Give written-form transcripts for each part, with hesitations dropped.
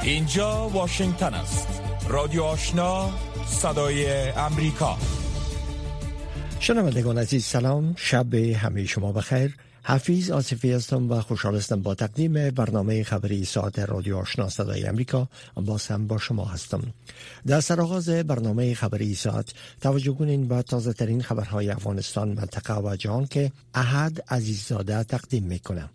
اینجا واشنگتن است. رادیو آشنا، صدای امریکا. شنوندگان عزیز سلام، شب همه شما بخیر. حفیظ آصفی هستم و خوشحال هستم با تقدیم برنامه خبری ساعت رادیو آشنا صدای امریکا باز هم با شما هستم. در سرآغاز برنامه خبری ساعت توجه کنین به تازه ترین خبرهای افغانستان، منطقه و جهان که احد عزیززاده تقدیم میکنه.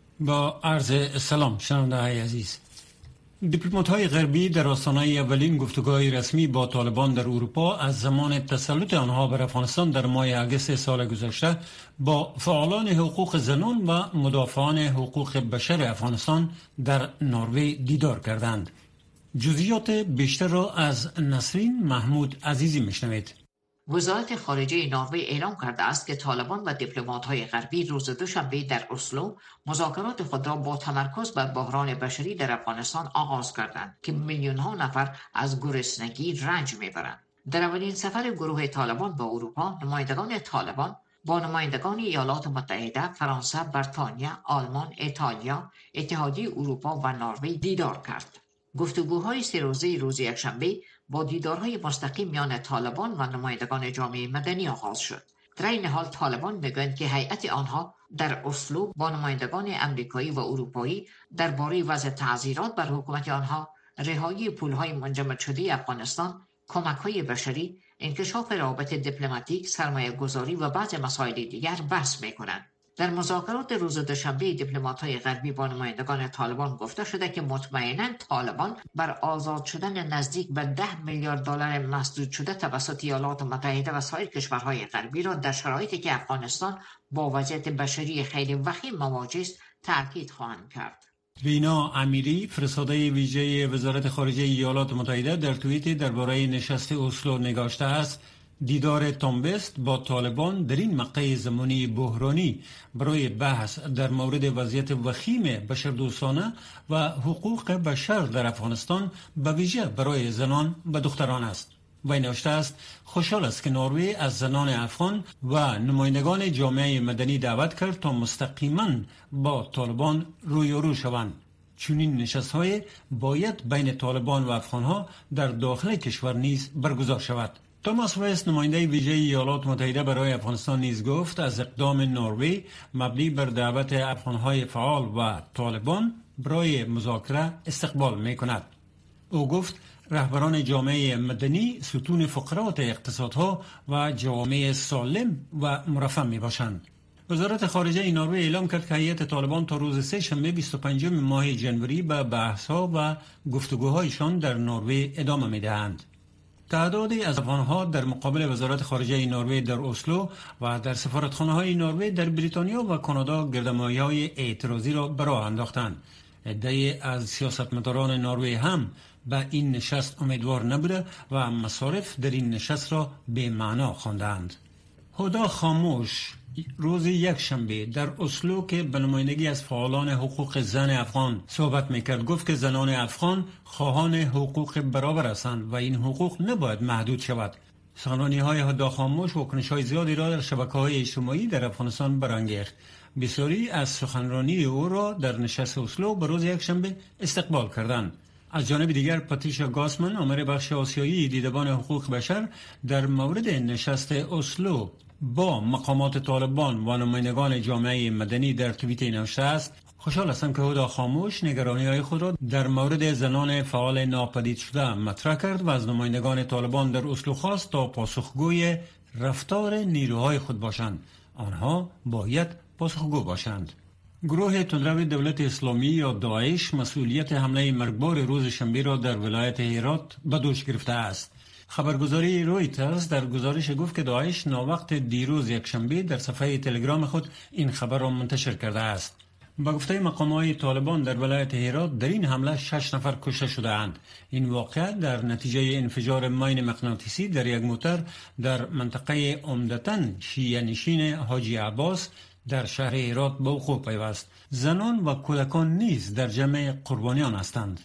با عرض سلام شنونده‌های عزیز، دیپلمات‌های غربی در آستانه اولین گفتگوهای رسمی با طالبان در اروپا از زمان تسلط آنها بر افغانستان در ماه اگست سال گذشته با فعالان حقوق زنان و مدافعان حقوق بشر افغانستان در نروژ دیدار کردند. جزئیات بیشتر را از نسرین محمود عزیزی میشنوید. وزارت خارجه نروژ اعلام کرده است که طالبان و دیپلمات‌های غربی روز دوشنبه در اسلو مذاکرات خود را با تمرکز بر بحران بشری در افغانستان آغاز کردند که میلیون‌ها نفر از گرسنگی رنج میبرند. در اولین سفر گروه طالبان به اروپا، نمایندگان طالبان با نمایندگان ایالات متحده، فرانسه، بریتانیا، آلمان، ایتالیا، اتحادیه اروپا و نروژ دیدار کرد. گفتگوهای سه روزه روز یکشنبه با دیدارهای مستقیم میان طالبان و نمایندگان جامعه مدنی آغاز شد. در این حال طالبان میگویند که هیئت آنها در اسلو با نمایندگان امریکایی و اروپایی درباره وضع تعزیرات بر حکومت آنها، رهایی پولهای منجمد شده افغانستان، کمک‌های بشری، انکشاف روابط دیپلماتیک، سرمایه‌گذاری و بعض مسائل دیگر بحث می‌کنند. در مذاکرات روز دوشنبه دیپلمات‌های غربی با نمایندگان طالبان گفته شده که مطمئناً طالبان بر آزاد شدن نزدیک به 10 میلیارد دلار مسدود شده توسط ایالات متحده و سایر کشورهای غربی را در شرایطی که افغانستان با وضعیت بشری خیلی وخیم مواجه است تأکید خواهند کرد. رینا امیری، فرستاده ویژه وزارت خارجه ایالات متحده، در توییتی درباره نشست اسلو نگاشته است: دیدار تامبست با طالبان در این مقطع زمانی بحرانی برای بحث در مورد وضعیت وخیم بشردوستانه و حقوق بشر در افغانستان به ویژه برای زنان و دختران است. وی نوشته است خوشحال است که نروژ از زنان افغان و نمایندگان جامعه مدنی دعوت کرد تا مستقیما با طالبان رویارو شوند. چنین نشست‌های باید بین طالبان و افغان‌ها در داخل کشور نیز برگزار شود. توماس ویست، نماینده ویژه ایالات متحده برای افغانستان، نیز گفت از اقدام نروژ مبنی بر دعوت افغان‌های فعال و طالبان برای مذاکره استقبال می‌کند. او گفت رهبران جامعه مدنی ستون فقرات اقتصادها و جوامع سالم و مرفه میباشند. وزارت خارجه نروژ اعلام کرد که هیئت طالبان تا روز سه شنبه 25 ماه ژانویه به بحث‌ها و گفتگوهایشان در نروژ ادامه میدهند. تعدادی از افغان‌ها در مقابل وزارت خارجه نروژ در اسلو و در سفارتخانه‌های نروژ در بریتانیا و کانادا گردهمایی‌های اعتراضی را به راه انداختند. عده‌ای از سیاستمداران نروژ هم به این نشست امیدوار نبوده و مصارف در این نشست را به معنا خواندند. هدا خاموش روز یکشنبه در اسلو که به نمایندگی از فعالان حقوق زن افغان صحبت میکرد گفت که زنان افغان خواهان حقوق برابر هستند و این حقوق نباید محدود شود. سخنرانی‌های هدا خاموش واکنش‌های زیادی را در شبکه‌های اجتماعی در افغانستان برانگیخت. بسیاری از سخنرانی او را در نشست اسلو به روز یکشنبه استقبال کردند. از جانب دیگر پاتریشیا گاسمن، آمر بخش آسیایی دیدبان حقوق بشر، در مورد نشست اسلو با مقامات طالبان و نمایندگان جامعه مدنی در توییت نوشته است: خوشحال هستم که هدا خاموش نگرانی‌های خود را در مورد زنان فعال ناپدید شده مطرح کرد و از نمایندگان طالبان در اسلو خواست تا پاسخگوی رفتار نیروهای خود باشند. آنها باید پاسخگو باشند. گروه تندرو دولت اسلامی یا داعش مسئولیت حمله مرگبار روز شنبه را در ولایت هرات به دوش گرفته است. خبرگزاری رویترز در گزارش گفت که داعش ناوقت دیروز یکشنبه در صفحه تلگرام خود این خبر را منتشر کرده است. با گفته مقامات طالبان در ولایت هرات در این حمله 6 نفر کشته شده اند. این واقعه در نتیجه انفجار ماین مغناطیسی در یک موتر در منطقه عمدتاً شیعه نشین حاجی عباس در شهر هرات به وقوع پیوست. زنان و کودکان نیز در جمع قربانیان هستند.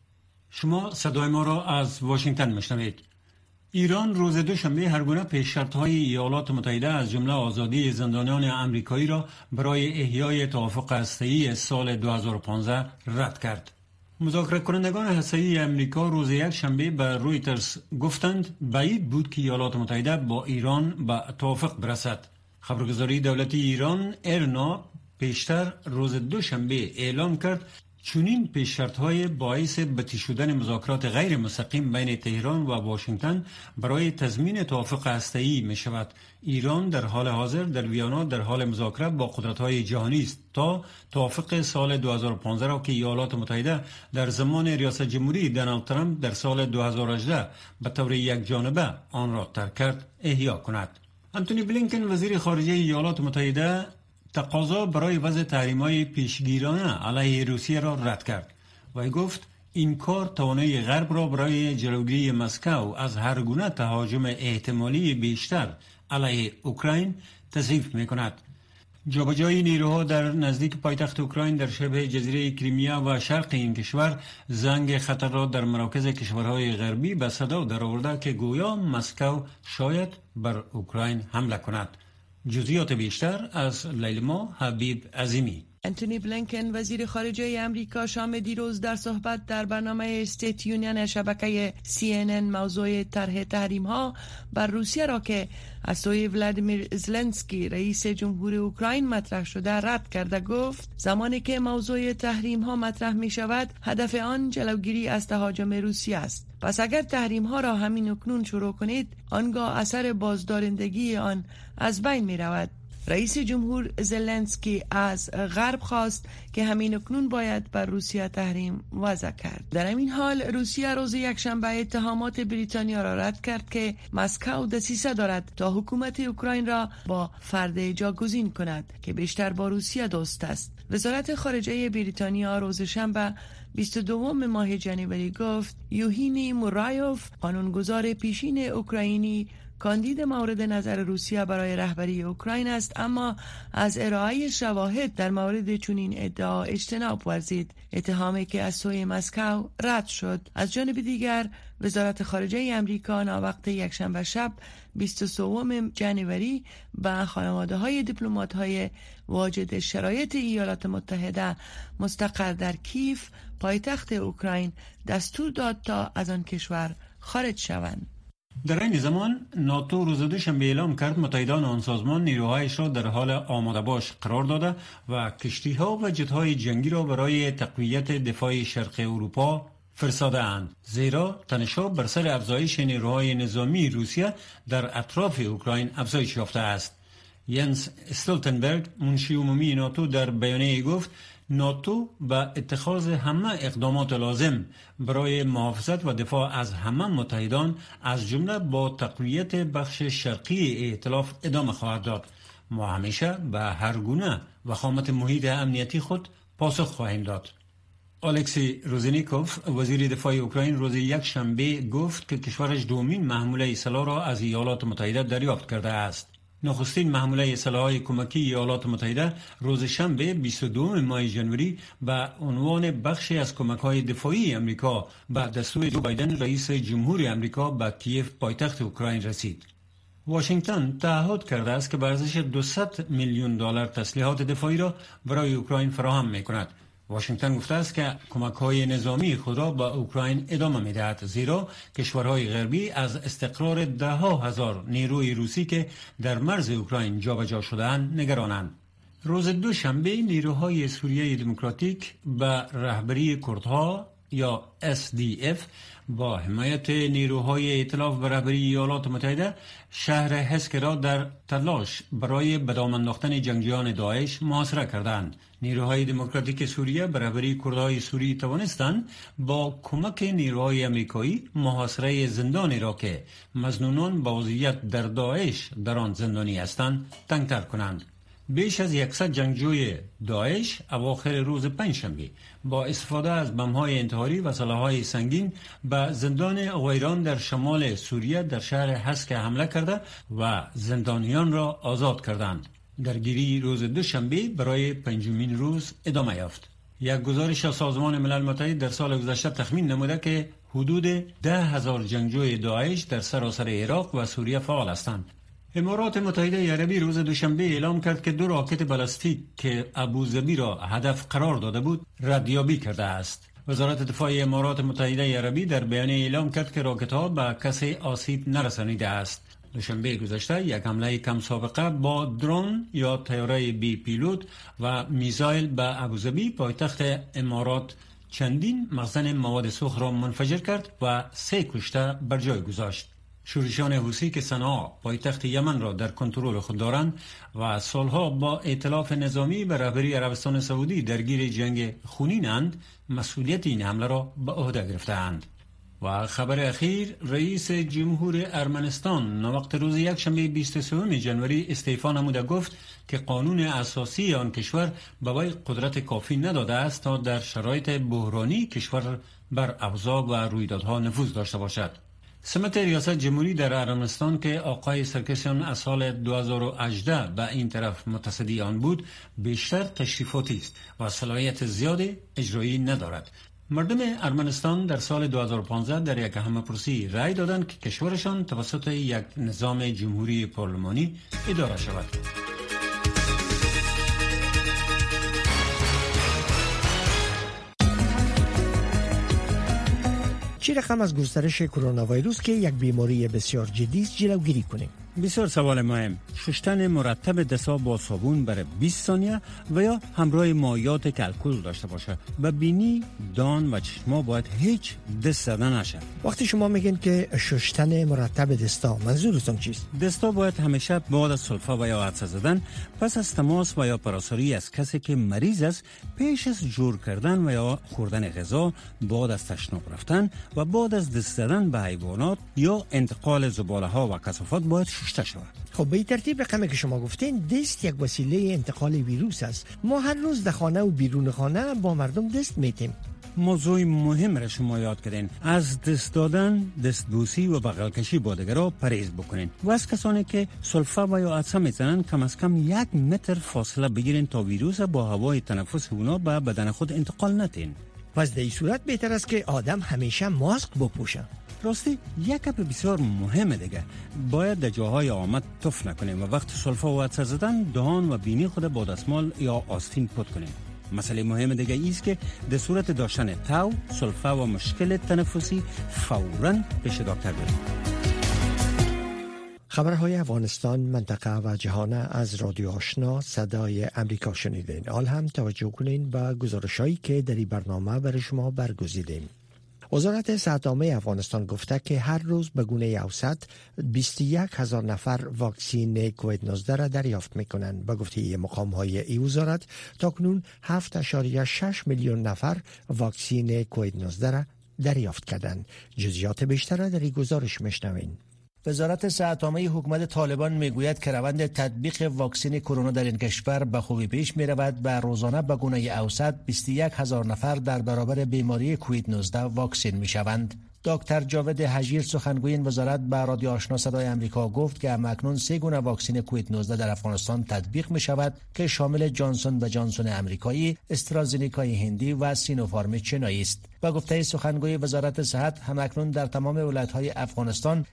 شما صدای ما را از واشنگتن میشنوید. ایران روز دوشنبه هرگونه پیش‌شرط‌های ایالات متحده از جمله آزادی زندانیان آمریکایی را برای احیای توافق هسته‌ای سال 2015 رد کرد. مذاکره کنندگان هسته‌ای امریکا روز یک شنبه به رویترز گفتند بعید بود که ایالات متحده با ایران به توافق برسد. خبرگزاری دولتی ایران ایرنا پیشتر روز دوشنبه اعلام کرد چنین پیش‌شرط‌های باعث بتی شدن مذاکرات غیر مستقیم بین تهران و واشنگتن برای تضمین توافق هسته‌ای می‌شود. ایران در حال حاضر در ویانا در حال مذاکره با قدرت‌های جهانی است تا توافق سال 2015 را که ایالات متحده در زمان ریاست جمهوری دونالد ترامپ در سال 2018 به طور یک جانبه آن را ترک کرد احیا کند. انتونی بلینکن وزیر خارجه ایالات متحده تقاضا برای وضع تحریم‌های پیشگیرانه علیه روسیه را رد کرد و گفت این کار توانایی غرب را برای جلوگیری مسکو از هر گونه تهاجم احتمالی بیشتر علیه اوکراین تضعیف می‌کند. جابجایی نیروها در نزدیک پایتخت اوکراین در شبه جزیره کریمیا و شرق این کشور زنگ خطر را در مراکز کشورهای غربی به صدا درآورده که گویا مسکو شاید بر اوکراین حمله کند. جزئیات بیشتر از لیلما حبیب عظیمی. انتونی بلینکن وزیر خارجه امریکا شام دیروز در صحبت در برنامه استیت یونین شبکه CNN موضوع طرح تحریم ها بر روسیه را که از سوی ولادیمیر زلنسکی رئیس جمهور اوکراین مطرح شده رد کرده گفت زمانی که موضوع تحریم ها مطرح می شود هدف آن جلوگیری از تهاجم روسیه است. پس اگر تحریم ها را همین اکنون شروع کنید آنگاه اثر بازدارندگی آن از بین می رود. رئیس جمهور زلنسکی از غرب خواست که همین اکنون باید بر روسیه تحریم وضع کرد. در این حال روسیه روز یکشنبه اتهامات بریتانیا را رد کرد که مسکو دسیسه دارد تا حکومت اوکراین را با فرد جاگزین کند که بیشتر با روسیه دوست است. وزارت خارجه بریتانیا روز شنبه 22 ماه جنوری گفت یوهینی مورایوف قانونگذار پیشین اوکراینی کاندید مورد نظر روسیه برای رهبری اوکراین است اما از ارائه شواهد در مورد چنین ادعا اجتناب ورزید، اتهامی که از سوی مسکو رد شد. از جانب دیگر وزارت خارجه امریکا ناوقت یکشنبه شب 23 جنوری به خانواده‌های دیپلمات‌های واجد شرایط ایالات متحده مستقر در کیف پایتخت اوکراین دستور داد تا از آن کشور خارج شوند. در این زمان ناتو روز دوشنبه اعلام کرد متحدان آن سازمان نیروهایش را در حال آماده باش قرار داده و کشتی‌ها و جت‌های جنگی را برای تقویت دفاع شرق اروپا فرستاده اند، زیرا تنش‌ها بر سر افزایش نیروهای نظامی روسیه در اطراف اوکراین افزایش یافته است. ینس استولتنبرگ منشی عمومی ناتو در بیانیه گفت ناتو به اتخاذ همه اقدامات لازم برای محافظت و دفاع از همه متحدان از جمله با تقویت بخش شرقی ائتلاف ادامه خواهد داد. ما همیشه به هر گونه وخامت محیط امنیتی خود پاسخ خواهیم داد. الکسی روزنیکوف وزیر دفاع اوکراین روز یک شنبه گفت که کشورش دومین محموله سلاح را از ایالات متحده دریافت کرده است. نخستین محموله سلاح‌های کمکی ایالات متحده روز شنبه 22 ماه ژانویه به عنوان بخشی از کمک‌های دفاعی امریکا به دستور جو بایدن رئیس جمهور امریکا به کیف پایتخت اوکراین رسید. واشنگتن تعهد کرده است که به ارزش 200 میلیون دلار تسلیحات دفاعی را برای اوکراین فراهم می‌کند. واشنگتن گفته است که کمک‌های نظامی خود را به اوکراین ادامه می‌دهد، زیرا کشورهای غربی از استقرار ده‌ها هزار نیروی روسی که در مرز اوکراین جابجا شده‌اند نگرانند. روز دوشنبه نیروهای سوریه دموکراتیک به رهبری کردها یا SDF با حمایت نیروهای ائتلاف به رهبری ایالات متحده شهر هسک را در تلاش برای به دام انداختن جنگجویان داعش محاصره کردند. نیروهای دموکراتیک سوریه به رهبری کردهای سوری توانستند با کمک نیروهای امریکایی محاصره زندانی را که مظنونان با وضعیت در داعش در آن زندانی هستند تنگتر کنند. بیش از 100 جنگجوی داعش اواخر روز پنجشنبه با استفاده از بم‌های انتحاری و سلاح‌های سنگین به زندان اویران در شمال سوریه در شهر هسک حمله کرده و زندانیان را آزاد کردند. درگیری روز دوشنبه برای پنجمین روز ادامه یافت. یک گزارش از سازمان ملل متحد در سال گذشته تخمین نموده که حدود 10,000 جنگجوی داعش در سراسر عراق و سوریه فعال هستند. امارات متحده عربی روز دوشنبه اعلام کرد که 2 راکت بالستیک که ابوظبی را هدف قرار داده بود ردیابی کرده است. وزارت دفاع امارات متحده عربی در بیان اعلام کرد که راکت‌ها به کسی آسیب نرسانیده است. دوشنبه گذشته یک حمله کم سابقه با درون یا طیاره بی پیلوت و میزایل به ابوظبی پایتخت امارات چندین مخزن مواد سوخت را منفجر کرد و 3 کشته بر جای گذاشت. شورشیان حوثی که صنعا پایتخت یمن را در کنترل خود دارند و سالها با ائتلاف نظامی به رهبری عربستان سعودی درگیر جنگ خونینند، مسئولیت این حمله را به عهده گرفته‌اند. و خبر اخیر، رئیس جمهور ارمنستان ناوقت روز یکشنبه 23 ژانویه استعفا نموده گفت که قانون اساسی آن کشور به وی قدرت کافی نداده است تا در شرایط بحرانی کشور بر اوضاع و رویدادها نفوذ داشته باشد. سمت ریاست جمهوری در ارمنستان که آقای سرکسیان از سال 2018 به این طرف متصدی آن بود، بیشتر تشریفاتی است و صلاحیت زیاد اجرایی ندارد. مردم ارمنستان در سال 2015 در یک همه‌پرسی رأی دادند که کشورشان توسط یک نظام جمهوری پارلمانی اداره شود. چه رقم از گسترش کرونا ویروس که یک بیماری بسیار جدی است جلوگیری کنیم؟ بسیار سوال مهم. شستن مرتب دست‌ها با صابون برای 20 ثانیه و یا همراه مایعات که الکل داشته باشه. به بینی، دان و چشما باید هیچ دست زدن نشه. وقتی شما میگین که شستن مرتب دستا، منظورتون چیست؟ دستا باید همیشه بعد از سلفه و یا عطسه زدن، پس از تماس و یا پراساری از کسی که مریض است، پیش از جور کردن و یا خوردن غذا، بعد از تشناب رفتن و بعد از دست زدن به حیوانات یا انتقال زباله ها و کثافات باید شسته شود. خب به این ترتیب رقمی که شما گفتین، دست یک وسیله انتقال ویروس است. ما هر روز در خانه و بیرون خانه با مردم دست میتیم. موضوع مهم را شما یاد کردین. از دست دادن، دستبوسی و بغل کشی با دیگران پرهیز بکنین و از کسانی که سلفه و یا عطسه میزنن کم از کم 1 متر فاصله بگیرین تا ویروس با هوای تنفس اونا به بدن خود انتقال ندین. پس در این صورت بهتر است که آدم همیشه ماسک بپوشه. راستی یک گپ بسیار مهمه دیگه، باید در جاهای آمد تف نکنیم و وقت سلفه و عطسه زدن دهان و بینی خود با دستمال یا آستین پاک کنیم. مسئله مهم دیگه ایست که در صورت داشتن تاو، سلفه و مشکل تنفسی فوراً پیش دکتر برید. خبرهای افغانستان، منطقه و جهان از رادیو آشنا صدای امریکا شنیدین. حال هم توجه کنین به گزارشایی که در این برنامه برای شما برگزیدیم. وزارت صحت عامه افغانستان گفته که هر روز به گونه اوسط 21,000 نفر واکسین کووید 19 را دریافت می‌کنند. به گفته مقام‌های این وزارت تاکنون 7.6 میلیون نفر واکسین کووید 19 را دریافت کردند. جزئیات بیشتر را در این گزارش می‌شنوید. وزارت صحت عامه حکومت طالبان میگوید که روند تطبیق واکسن کرونا در این کشور به خوبی پیش میرود و روزانه به گونه اوسط 21,000 نفر در برابر بیماری کووید 19 واکسن میشوند. دکتر جاوید حجیر سخنگوی وزارت به رادیو آشنا صدای امریکا گفت که همکنون 3 گونه واکسن کووید 19 در افغانستان تطبیق می شود که شامل جانسون و جانسون امریکایی، استرازینیکای هندی و سینوفارم چینایی است. با گفته سخنگوی وزارت صحت، همکنون در تمام ولایت‌های افغانستان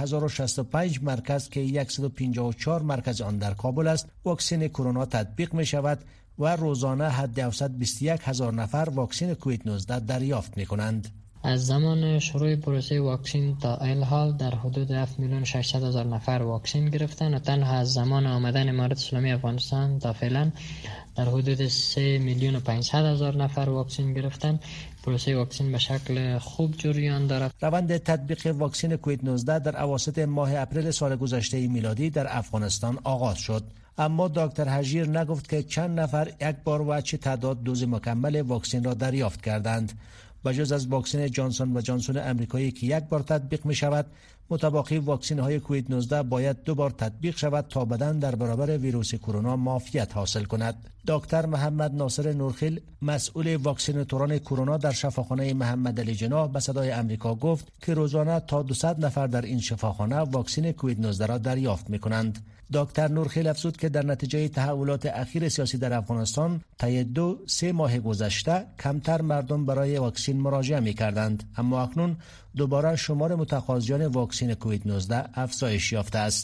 1065 مرکز که 154 مرکز آن در کابل است، واکسن کرونا تطبیق می شود و روزانه حد اوسط 21,000 نفر واکسن کووید 19 دریافت می کنند. از زمان شروع پروسه واکسین تا این حال در حدود 7,600,000 نفر واکسین گرفتن و تنها از زمان آمدن امارت اسلامی افغانستان تا فعلا در حدود 3,500,000 نفر واکسین گرفتن. پروسه واکسین به شکل خوب جریان دارد. روند تطبیق واکسن کووید 19 در اواسط ماه اپریل سال گذشته میلادی در افغانستان آغاز شد. اما دکتر حجیر نگفت که چند نفر یک بار و چه تعداد دوز مکمل واکسن را دریافت کردند. بجز از واکسن جانسون و جانسون امریکایی که 1 بار تطبیق می شود، متباقی واکسن های کووید 19 باید 2 بار تطبیق شود تا بدن در برابر ویروس کرونا معافیت حاصل کند. دکتر محمد ناصر نورخیل، مسئول واکسیناتوران کرونا در شفاخانه محمد علی جناح، به صدای امریکا گفت که روزانه تا 200 نفر در این شفاخانه واکسن کووید 19 را دریافت می کنند. دکتر نورخیل افزود که در نتیجه تحولات اخیر سیاسی در افغانستان طی 2-3 ماه گذشته کمتر مردم برای واکسن مراجعه می‌کردند، اما اکنون دوباره شمار متقاضیان واکسن کووید 19 افزایش یافته است.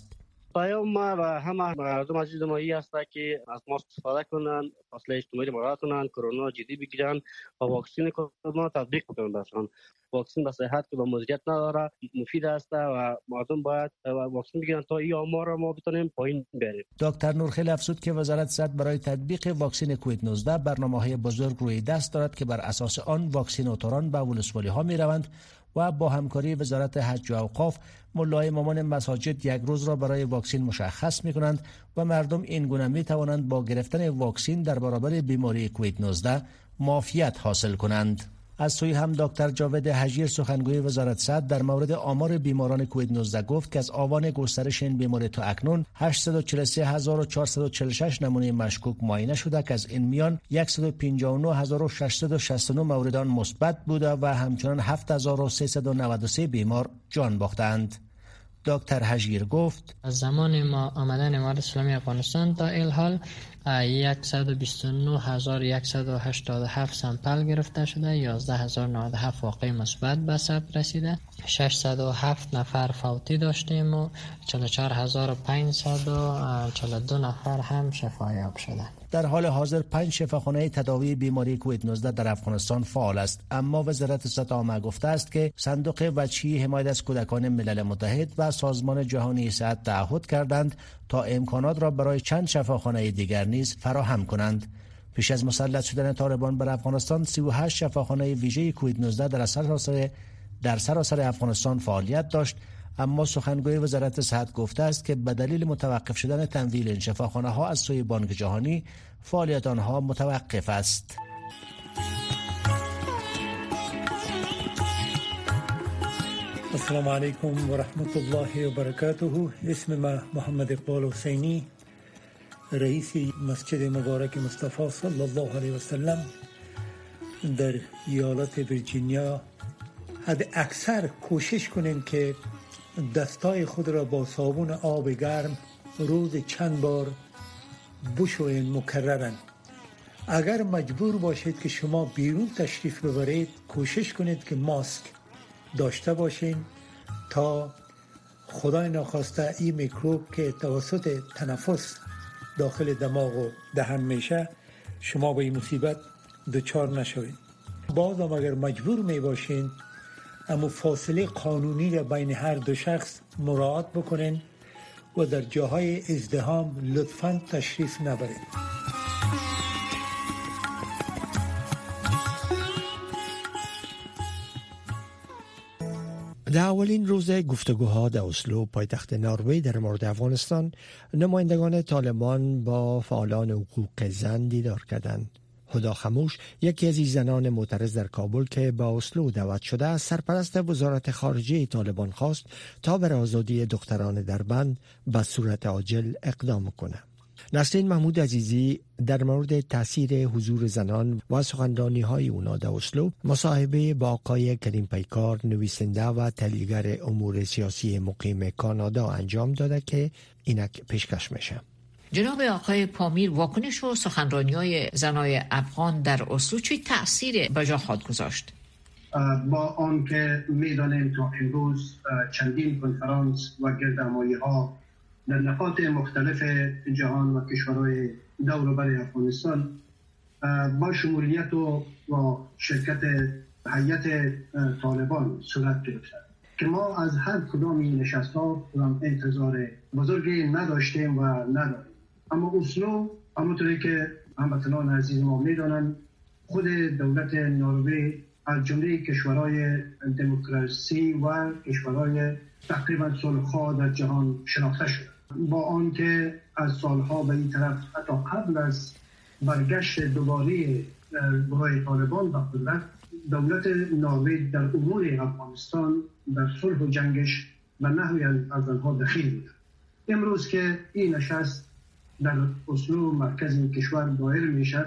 پیام ما و همه مردم عزیز ما این است که از ماسک استفاده کنند، فاصله اجتماعی مراعات کنند، کرونا جدی بگیرند و واکسن کرونا تطبیق کنند. برشان واکسن به صحت که با مضریت نداره، مفید است و مردم باید واکسن بگیرند تا این آمار را ما بتونیم پایین بیاریم. دکتر نورخیل افزود که وزارت صحت برای تطبیق واکسن کووید 19 برنامه‌های بزرگ روی دست دارد که بر اساس آن واکسیناتوران به ولسوالی‌ها می‌روند و با همکاری وزارت حج و اوقاف ملای امامان مساجد یک روز را برای واکسن مشخص می‌کنند و مردم این گونه می‌توانند با گرفتن واکسن در برابر بیماری کووید 19 معافیت حاصل کنند. از سوی هم دکتر جاوید حجیر سخنگوی وزارت صحت در مورد آمار بیماران کووید 19 گفت که از آبان گسترش این بیماری تا اکنون 843446 نمونه مشکوک معاینه شده که از این میان 159669 موردان مثبت بوده و همچنان 7393 بیمار جان باختند. دکتر حجیر گفت از زمان ما آمدن امارت اسلامی افغانستان تا الحال 129187 سامپل گرفته شده، 11097 واقع مثبت به ثبت رسیده، 607 نفر فوتی داشتیم و 44542 نفر هم شفایاب شده. در حال حاضر 5 شفاخانه تداوی بیماری کووید 19 در افغانستان فعال است، اما وزارت صحت عامه گفته است که صندوق وجهی حمایت از کودکان ملل متحد و سازمان جهانی صحت تعهد کردند تا امکانات را برای چند شفاخانه دیگر نیز فراهم کنند. پیش از مسلط شدن طالبان بر افغانستان 38 شفاخانه ویژه کووید 19 در سراسر افغانستان فعالیت داشت، اما سخنگوی وزارت صحت گفته است که به دلیل متوقف شدن تمویل این شفاخانه ها از سوی بانک جهانی فعالیت آنها متوقف است. السلام علیکم و رحمت الله و برکاته. اسم من محمد اقبال حسینی، رئیس مسجد مبارک مصطفی صلی الله علیه و سلم در ایالت ویرجینیا. حد اکثر کوشش کنین که دستای خود را با صابون آب گرم روز چند بار بشوین مکررن. اگر مجبور باشید که شما بیرون تشریف ببرید، کوشش کنید که ماسک داشته باشین تا خدای ناخواسته این میکروب که توسط تنفس داخل دماغ و دهن میشه شما به این مصیبت دچار نشوید. باز هم اگر مجبور می باشین اما فاصله قانونی را بین هر دو شخص مراعات بکنین و در جاهای ازدحام لطفاً تشریف نبرید. در اولین روز گفتگوها در اسلو پایتخت نروژ در مورد افغانستان، نمایندگان طالبان با فعالان حقوق زن دیدار کردند. هدا خموش، یکی از زنان معترض در کابل که با اسلو دعوت شده، از سرپرست وزارت خارجه طالبان خواست تا بر آزادی دختران در بند به صورت عاجل اقدام کنه. نسرین محمود عزیزی در مورد تاثیر حضور زنان و سخنرانی‌های اونا در اسلو مصاحبه با آقای کریم پیکار، نویسنده و تحلیلگر امور سیاسی مقیم کانادا انجام داده که اینک پیشکش میشه. جناب آقای پامیر، واکنش و سخنرانی‌های زنای افغان در اسلو چه تأثیر به جا خواهد گذاشت؟ با آنکه می‌دانیم تا امروز چندین کنفرانس و گردهمایی‌ها در نقاط مختلف جهان و کشورهای دور و بر افغانستان با شمولیت و شرکت هیئت طالبان صورت گرفته که ما از هر کدامی نشست‌ها انتظار بزرگی نداشتیم و نداریم. اما اسلو همونطوری که هموطنان عزیز ما می‌دانند، خود دولت نروژ از جمله کشورهای دموکراسی و کشورهای تقریبا صلح‌خواه در جهان شناخته شد. با آنکه از سالها به این طرف حتی قبل از برگشت دوباره گروه طالبان به قدرت، دولت نروژ در امور افغانستان در صلح و جنگش به نحوی از آنها دخیل بود. امروز که این نشست در اسلو مرکز این کشور دایر میشد،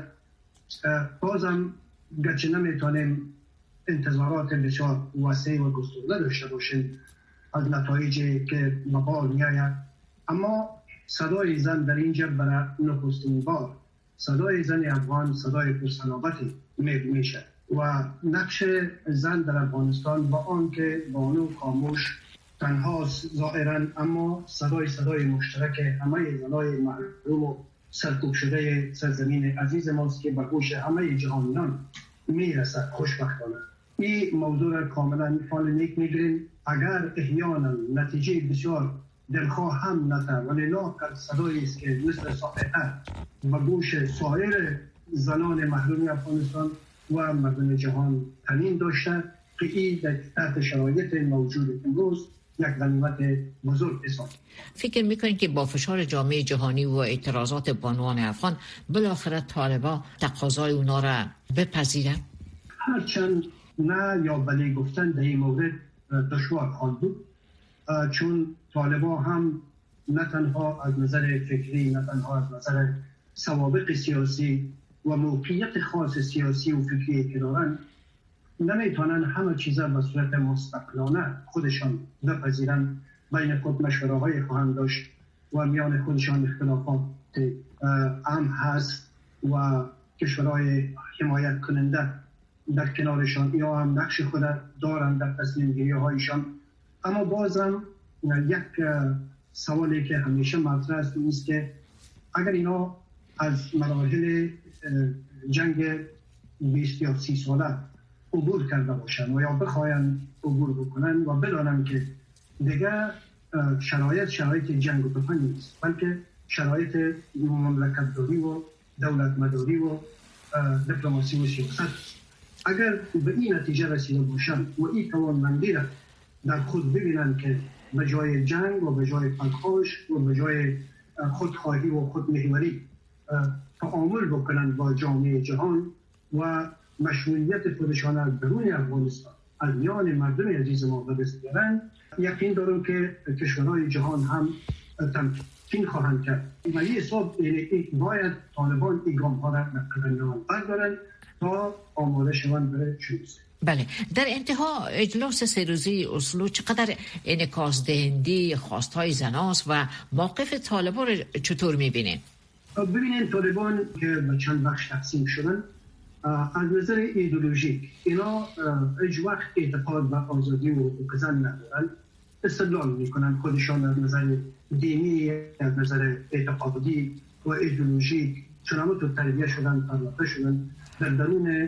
بازم گرچه نمیتونیم انتظارات بسیار وسیع و گسترده داشته باشیم از نتایجی که مقال میآید، اما صدای زن در اینجا برای نخستین بار صدای زن افغان صدای پرصلابتی میشه و نقش زن در افغانستان با آنکه بانو خاموش تنها ظاهرا، اما صدای مشترک همه زنای محروم و سرکوب شده سرزمین عزیز ماست که به گوش همه جهانیان میرسد. خوشبختانه این موضوع را کاملا فال نیک میگیریم. اگر احیانا نتیجه بسیار دلخواه هم نده، ولی لااقل صدایی است که مثل ساعتر به گوش سایر زنان محروم افغانستان و مردم جهان تنین داشته که این تحت شرایط موجود امروز یک غنیمت بزرگ است. فکر میکنید که با فشار جامعه جهانی و اعتراضات بانوان افغان بالاخره طالبان تقاضای اونا را بپذیرن؟ هرچند نه یا بله گفتن در این مورد دشوار خواهد بود، چون طالبان هم نه تنها از نظر فکری، نه تنها از نظر سوابق سیاسی و موقعیت خاص سیاسی و فکری که دارن، نمیتونن همه چیزا به صورت مستقلانه خودشان بپذیرن. بین خود مشوره های خواهند داشت و میان خودشان اختلافات هم هست و کشورهای حمایت کننده در کنارشان یا هم نقش خود دارن در تصمیم گیری هایشان. اما بازم یک سوالی که همیشه مطرح است اینست که اگر اینا از مراحل جنگ 20 یا 30 ساله عبور کرده باشن و یا بخواین عبور بکنن و بدانن که دیگه شرایط جنگ و تفنگ نیست، بلکه شرایط مملکت داری و دولت مداری و دیپلماسی و سیاست. اگر به این نتیجه رسیده باشن و این توانمندی را در خود ببینن که به جای جنگ و به جای پرخاش و به جای خودخواهی و خودمحوری تعامل بکنن با جامعه جهان و مشروعیت خودشان از درون افغانستان از میان مردم عزیز ما به دست بیارن، یقین دارم که کشورهای جهان هم تمکین خواهند کرد. ولی حساب باید طالبان این گام ها را نقدران بردارن تا آماده شوند برای چیز. بله، در انتها اجلاس 3 روزه اسلو چقدر انعکاس دهنده خواستهای زناست و موقف طالبان رو چطور میبینید؟ ببینید، طالبان که به چند بخش تقسیم شدن، از نظر ایدئولوژیک اینا هیچ وقت اعتقاد به آزادی و حقوق زن ندارن. استدلال میکنن خودشان از نظر دینی، از نظر اعتقادی و ایدئولوژیک چنانو تو تربیه شدن، پرورده شدن. در درون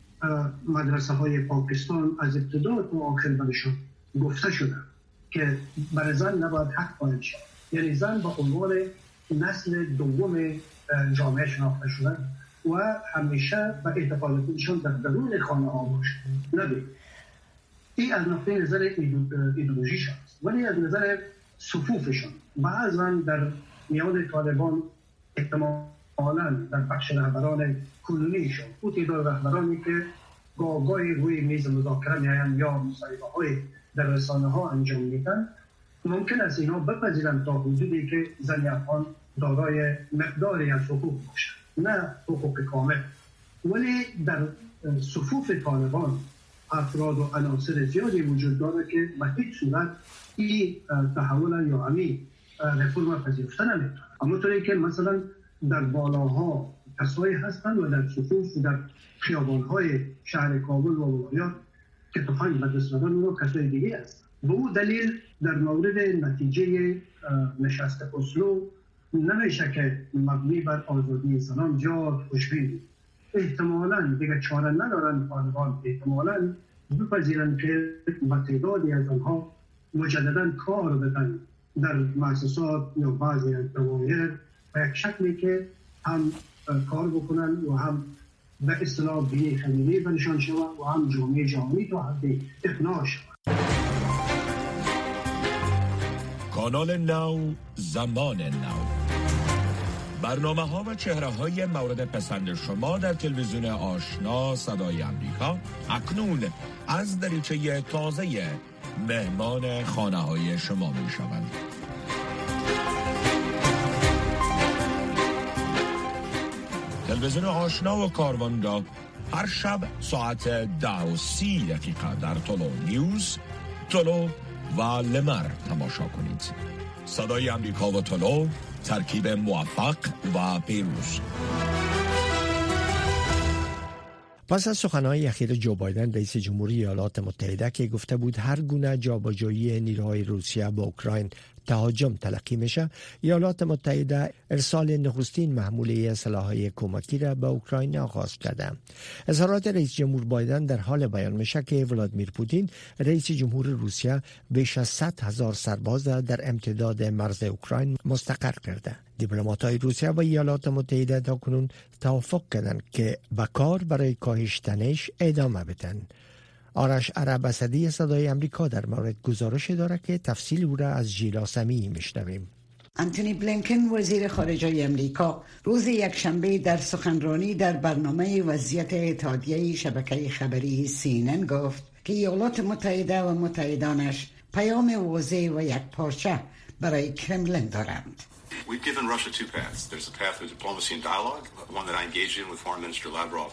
مدرسه های پاکستان از ابتدا تا آخر برشان گفته شده که برای زن نباید حق قائل شد، یعنی زن با عنوان نسل دوم جامعه شناخته شدن و همیشه به اعتقاد خودشان در درون خانه ها باشه. نبید این از نقطه نظر ایدئولوژیشان است، ولی از نظر صفوفشان بعضا در میان طالبان احتمالاً در بخش رهبران کنونیشان او تعداد رهبرانی که گاهی روی میز مذاکره میاین یا مصاحبه های در رسانه ها انجام میدن، ممکن است اینا بپذیرند تا حدودی که زن افغان دارای مقداری از حقوق باشه، نه حقوق کامل. ولی در صفوف طالبان افراد و عناصر زیادی وجود داره که به هیچ صورت این تحول یا همین رفرم پذیرفته نمیتونه. اما طوری که مثلا در بالاها کسایی هستند و در صفوف و در خیابانهای شهر کابل و ولایات که تفنگ به دست دادن اونو کسای دیگه هست. به اون دلیل در مورد نتیجه نشست اسلو نمیشه که مبنی بر آزادی زنان زیاد خوشبین. احتمالاً دیگه چاره ندارن طالبان، احتمالاً بپذیرن که با تعدادی از آنها مجدداً کار بدن در مؤسسات یا بعضی از دوایر و یک شکلی که هم کار بکنن و هم به اصطلاح بینی خمیلی بنشان شود و هم جامعه جهانی تا حد اقناع شود. کانال نو، زمان نو، برنامه ها و چهره های مورد پسند شما در تلویزیون آشنا صدای امریکا اکنون از دریچه تازه مهمان خانه های شما می شوند. تلویزیون آشنا و کاروان را هر شب ساعت 10:30 در تولو نیوز، تولو و لمر تماشا کنید. صدای امریکا و تولو، ترکیب موفق و پیروز. پس از سخنهای اخیر جو بایدن رئیس جمهوری ایالات متحده که گفته بود هر گونه جابجایی نیروهای روسیه با اوکراین تهاجم تلقی میشه، ایالات متحده ارسال نخستین محموله سلاح‌های کمکی را به اوکراین آغاز کرده. اظهارات رئیس جمهور بایدن در حال بیان میشه که ولادیمیر پوتین رئیس جمهور روسیه بیش از 100,000 سرباز در امتداد مرز اوکراین مستقر کرده. دیپلمات‌های روسیه و ایالات متحده تاکنون توافق کردند که به کار برای کاهش تنش ادامه بدن. آرش عرب اسدی صدای امریکا در مورد گزارش داره که تفصیل او را از ژیلا سمیعی میشنویم. انتونی بلینکن وزیر خارجه امریکا روز یکشنبه در سخنرانی در برنامه وضعیت اتحادیه شبکه خبری CNN گفت که ایالات متحده و متحدانش پیام واضح و یکپارچه برای کرملین دارند. We've given Russia two paths. There's a path of diplomacy and dialogue, one that I engaged in with Foreign Minister Lavrov.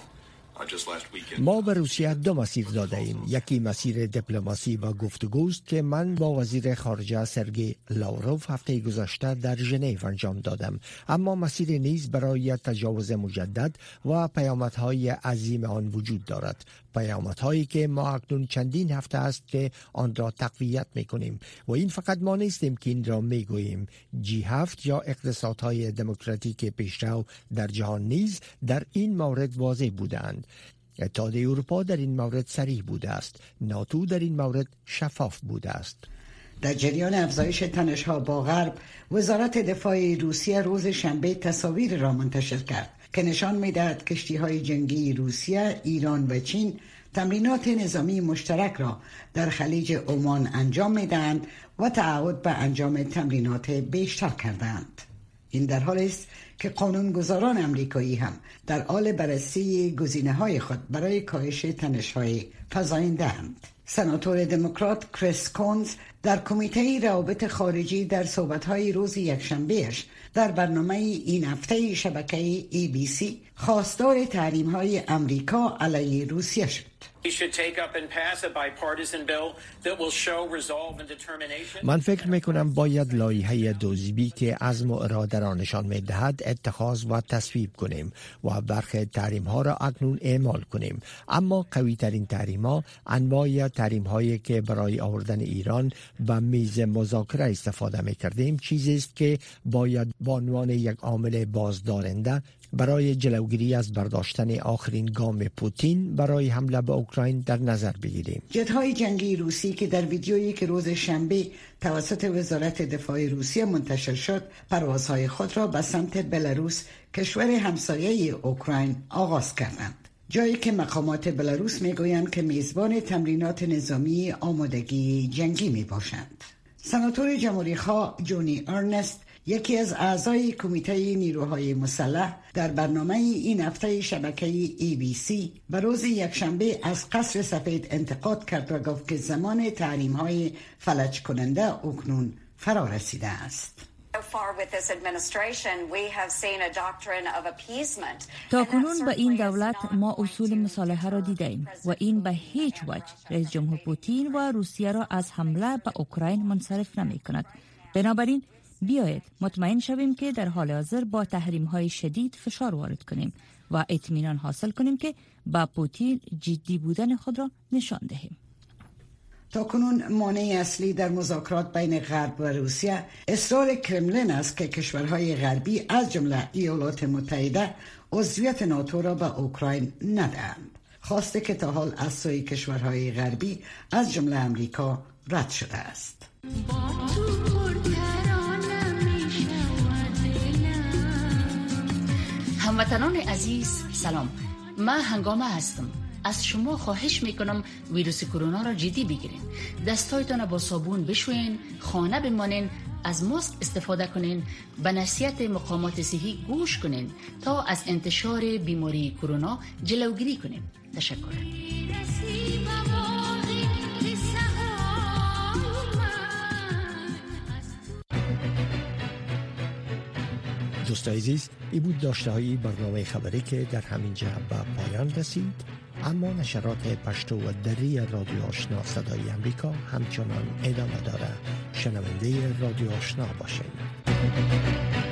ما به روسیه دو مسیر داده ایم. یکی مسیر دیپلماسی و گفتگوست که من با وزیر خارجه سرگئی لاوروف هفته گذشته در ژنو انجام دادم، اما مسیر نیز برای تجاوز مجدد و پیامدهای عظیم آن وجود دارد، پیامدهایی که ما اکنون چندین هفته است که آن را تقویت میکنیم و این فقط ما نیستیم که این را میگوییم. G7 یا اقتصادهای دموکراتیک پیشرو در جهان نیز در این مورد واضح بودند. اتحادیه اروپا در این مورد صریح بوده است، ناتو در این مورد شفاف بوده است. در جریان افزایش تنش‌ها با غرب، وزارت دفاع روسیه روز شنبه تصاویر را منتشر کرد که نشان می‌دهد کشتی‌های جنگی روسیه، ایران و چین تمرینات نظامی مشترک را در خلیج عمان انجام می‌دهند و تعهد به انجام تمرینات بیشتر کردند. این در حالی است که قانونگذاران امریکایی هم در حال بررسی گزینه‌های خود برای کاهش تنش‌های فزاینده‌اند. سناتور دموکرات کریس کونز در کمیته روابط خارجی در صحبت‌های روز یکشنبهش در برنامه این هفته شبکه ABC خواستار تحریم‌های امریکا علیه روسیه شد. من فکر میکنم باید لایحه دوزیبی که عزم و اراده را نشان میدهد اتخاذ و تصویب کنیم و برخی تحریم ها را اکنون اعمال کنیم، اما قوی ترین تحریم ها انواع تحریم هایی که برای آوردن ایران به میز مذاکره استفاده میکردیم چیزی است که باید به عنوان یک عامل بازدارنده برای جلوگیری از برداشتن آخرین گام پوتین برای حمله به اوکراین در نظر بگیریم. جت‌های جنگی روسی که در ویدیویی که روز شنبه توسط وزارت دفاع روسیه منتشر شد، پروازهای خود را به سمت بلاروس، کشور همسایه اوکراین، آغاز کردند. جایی که مقامات بلاروس میگویند که میزبان تمرینات نظامی آمادگی جنگی میباشند. سناتور جمهوری‌خواه جونی ارنست، یکی از اعضای کمیته نیروهای مسلح، در برنامه این هفته شبکه ABC به روز یکشنبه از قصر سفید انتقاد کرد و گفت که زمان تحریم‌های فلج کننده اکنون فرا رسیده است. تاکنون به این دولت ما اصول مصالحه را دیدیم و این به هیچ وجه رئیس جمهور پوتین و روسیه را از حمله به اوکراین منصرف نمی کند. بنابراین بیایید مطمئن شویم که در حال حاضر با تحریم‌های شدید فشار وارد کنیم و اطمینان حاصل کنیم که با پوتین جدی بودن خود را نشان دهیم. تاکنون مانع اصلی در مذاکرات بین غرب و روسیه اصرار کرملین است که کشورهای غربی از جمله ایالات متحده عضویت ناتو را به اوکراین ندهند، خواسته که تا حال از سوی کشورهای غربی از جمله امریکا رد شده است. هموطنان عزیز سلام، من هنگامه هستم. از شما خواهش میکنم ویروس کرونا را جدی بگیرین، دستایتان با صابون بشوین، خانه بمانین، از ماسک استفاده کنین، به نصیحت مقامات صحی گوش کنین تا از انتشار بیماری کرونا جلوگیری کنین. تشکر. دوستان عزیز، این بود داشته های برنامه خبری که در همین جهت به پایان رسید، اما نشرات پشتو و دری رادیو آشنا صدای امریکا همچنان ادامه داره. شنونده رادیو آشنا باشید.